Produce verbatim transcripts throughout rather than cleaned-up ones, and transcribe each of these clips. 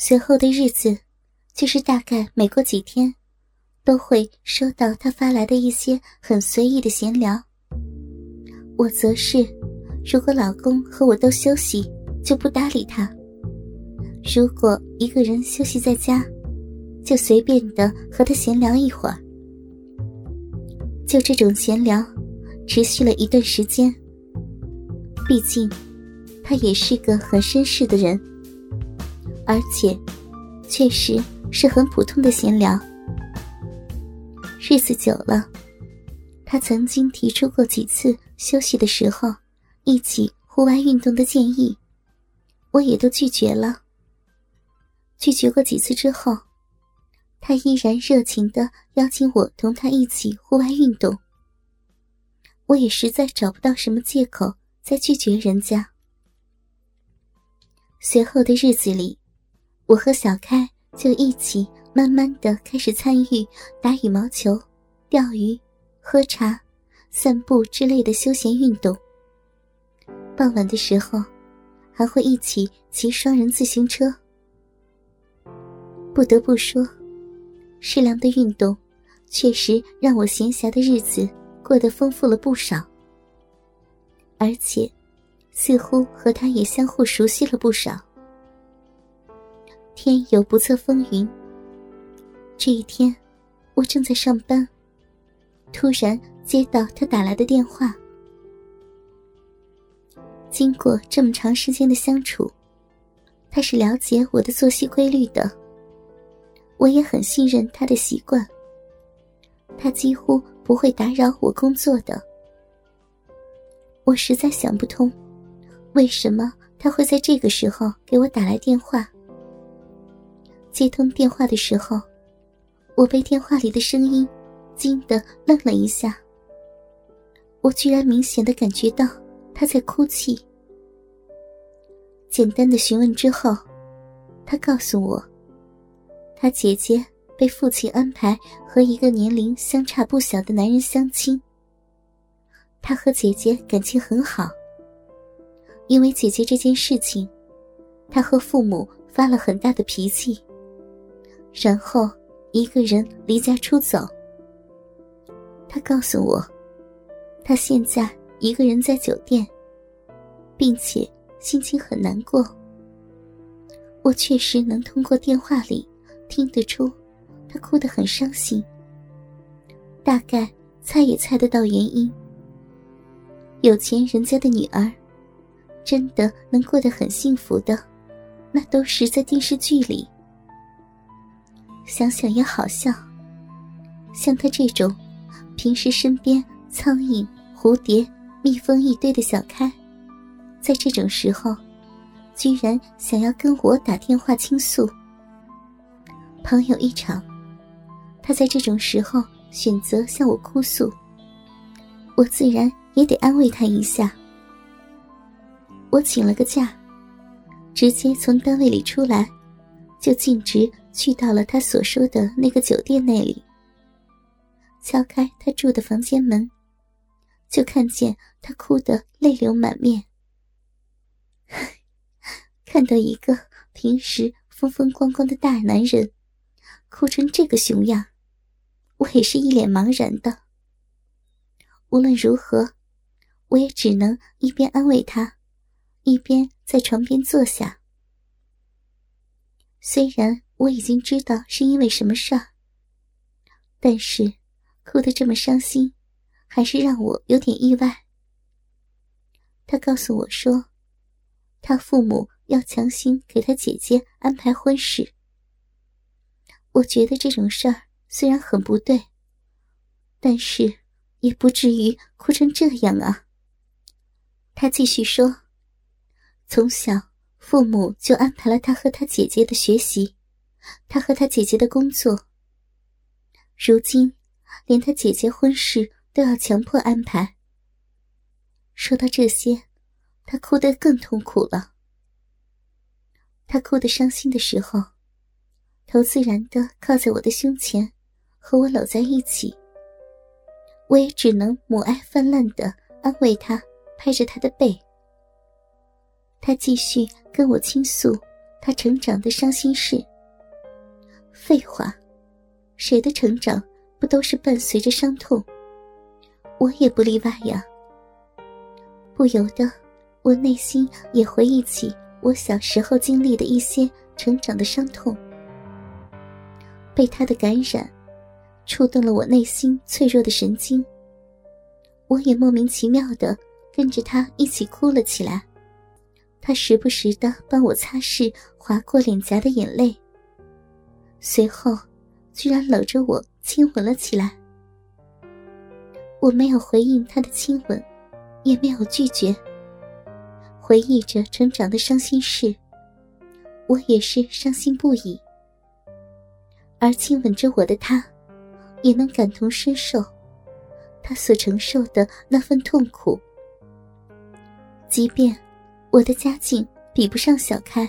随后的日子，就是大概每过几天，都会收到他发来的一些很随意的闲聊。我则是，如果老公和我都休息，就不搭理他；如果一个人休息在家，就随便的和他闲聊一会儿。就这种闲聊，持续了一段时间。毕竟，他也是个很绅士的人，而且，确实是很普通的闲聊。日子久了，他曾经提出过几次休息的时候一起户外运动的建议，我也都拒绝了。拒绝过几次之后，他依然热情地邀请我同他一起户外运动。我也实在找不到什么借口再拒绝人家。随后的日子里，我和小开就一起慢慢地开始参与打羽毛球、钓鱼、喝茶、散步之类的休闲运动。傍晚的时候，还会一起骑双人自行车。不得不说，适量的运动确实让我闲暇的日子过得丰富了不少，而且似乎和他也相互熟悉了不少。天有不测风云，这一天我正在上班，突然接到他打来的电话。经过这么长时间的相处，他是了解我的作息规律的，我也很信任他的习惯，他几乎不会打扰我工作的。我实在想不通，为什么他会在这个时候给我打来电话。接通电话的时候，我被电话里的声音惊得愣了一下。我居然明显地感觉到他在哭泣。简单的询问之后，他告诉我，他姐姐被父亲安排和一个年龄相差不小的男人相亲。他和姐姐感情很好，因为姐姐这件事情，他和父母发了很大的脾气，然后一个人离家出走。他告诉我，他现在一个人在酒店，并且心情很难过。我确实能通过电话里听得出他哭得很伤心，大概猜也猜得到原因。有钱人家的女儿真的能过得很幸福的，那都是在电视剧里。想想也好笑，像他这种平时身边苍蝇、蝴蝶、蜜蜂一堆的小开，在这种时候居然想要跟我打电话倾诉。朋友一场，他在这种时候选择向我哭诉，我自然也得安慰他一下。我请了个假，直接从单位里出来，就径直去到了他所说的那个酒店那里。敲开他住的房间门，就看见他哭得泪流满面。看到一个平时风风光光的大男人哭成这个熊样，我也是一脸茫然的。无论如何，我也只能一边安慰他，一边在床边坐下。虽然我已经知道是因为什么事儿，但是哭得这么伤心，还是让我有点意外。他告诉我说，他父母要强行给他姐姐安排婚事。我觉得这种事儿虽然很不对，但是也不至于哭成这样啊。他继续说，从小父母就安排了他和他姐姐的学习，他和他姐姐的工作，如今连他姐姐婚事都要强迫安排。说到这些，他哭得更痛苦了。他哭得伤心的时候，头自然地靠在我的胸前，和我搂在一起。我也只能母爱泛滥地安慰他，拍着他的背。他继续跟我倾诉他成长的伤心事。废话，谁的成长不都是伴随着伤痛？我也不例外呀。不由得，我内心也回忆起我小时候经历的一些成长的伤痛。被他的感染，触动了我内心脆弱的神经。我也莫名其妙地跟着他一起哭了起来。他时不时地帮我擦拭划过脸颊的眼泪，随后居然搂着我亲吻了起来。我没有回应他的亲吻，也没有拒绝。回忆着成长的伤心事，我也是伤心不已。而亲吻着我的他，也能感同身受他所承受的那份痛苦。即便我的家境比不上小开，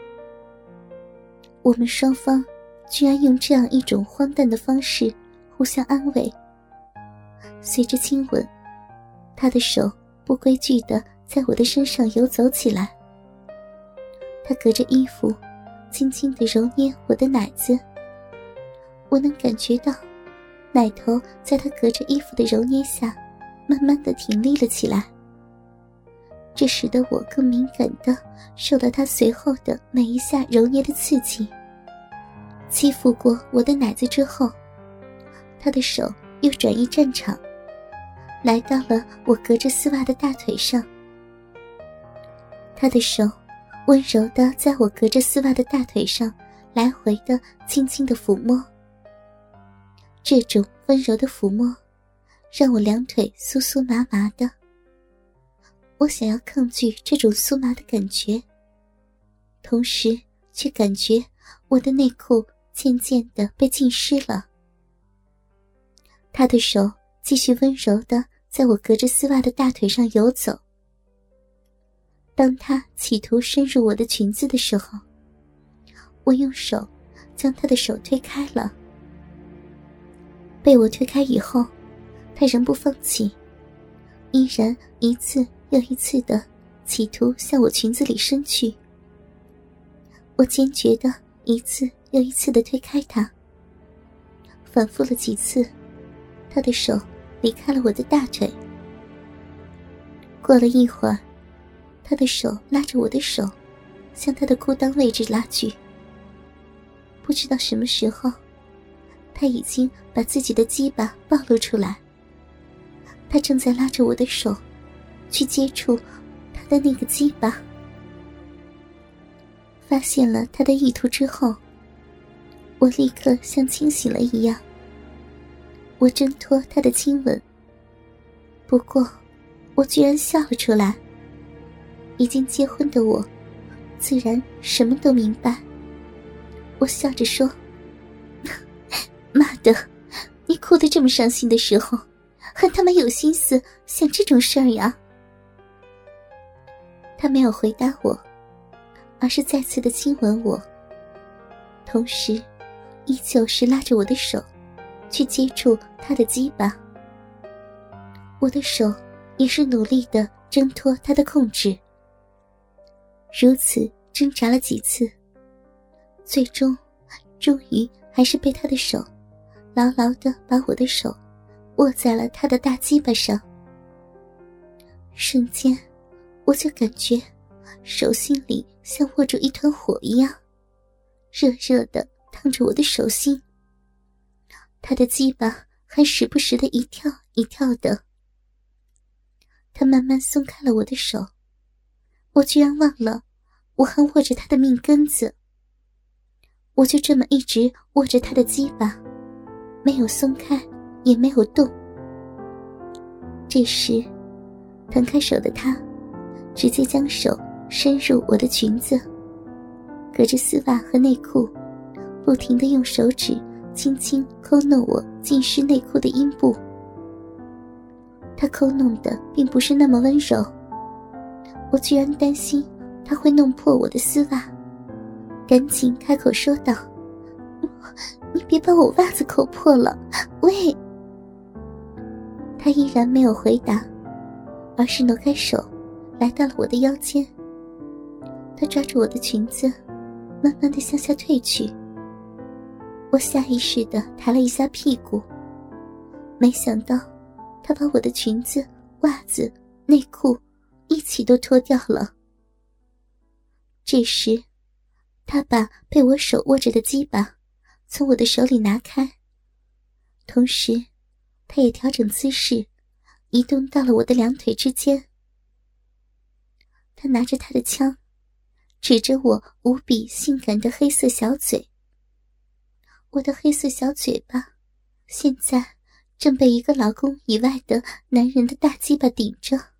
我们双方居然用这样一种荒诞的方式互相安慰。随着亲吻，他的手不规矩地在我的身上游走起来。他隔着衣服轻轻地揉捏我的奶子，我能感觉到奶头在他隔着衣服的揉捏下慢慢地挺立了起来。这使得我更敏感地受到他随后的每一下揉捏的刺激。欺负过我的奶子之后，他的手又转移战场，来到了我隔着丝袜的大腿上。他的手温柔地在我隔着丝袜的大腿上来回地轻轻地抚摸。这种温柔的抚摸让我两腿酥酥麻麻的。我想要抗拒这种酥麻的感觉，同时却感觉我的内裤渐渐地被浸湿了。他的手继续温柔地在我隔着丝袜的大腿上游走。当他企图深入我的裙子的时候，我用手将他的手推开了。被我推开以后，他仍不放弃，依然一次又一次地企图向我裙子里伸去。我坚决地一次又一次地推开他，反复了几次，他的手离开了我的大腿。过了一会儿，他的手拉着我的手向他的裤裆位置拉去。不知道什么时候，他已经把自己的鸡巴暴露出来。他正在拉着我的手去接触他的那个鸡巴。发现了他的意图之后，我立刻像清醒了一样。我挣脱他的亲吻，不过我居然笑了出来。已经结婚的我自然什么都明白。我笑着说，妈的，你哭得这么伤心的时候，还他妈有心思想这种事儿呀。他没有回答我，而是再次的亲吻我，同时依旧是拉着我的手去接触他的鸡巴。我的手也是努力地挣脱他的控制。如此挣扎了几次，最终终于还是被他的手牢牢地把我的手握在了他的大鸡巴上。瞬间我就感觉手心里像握住一团火一样，热热地烫着我的手心。他的鸡巴还时不时地一跳一跳的。他慢慢松开了我的手，我居然忘了我还握着他的命根子。我就这么一直握着他的鸡巴，没有松开，也没有动。这时弹开手的他直接将手伸入我的裙子，隔着丝袜和内裤，不停地用手指轻轻抠弄我浸湿内裤的阴部。他抠弄的并不是那么温柔，我居然担心他会弄破我的丝袜，赶紧开口说道，你别把我袜子抠破了，喂。他依然没有回答，而是挪开手来到了我的腰间。他抓住我的裙子， 慢慢地向下退去。我下意识地抬了一下屁股，没想到他把我的裙子、袜子、内裤一起都脱掉了。这时他把被我手握着的鸡巴从我的手里拿开，同时他也调整姿势，移动到了我的两腿之间。他拿着他的枪，指着我无比性感的黑色小嘴。我的黑色小嘴巴现在正被一个老公以外的男人的大鸡巴顶着。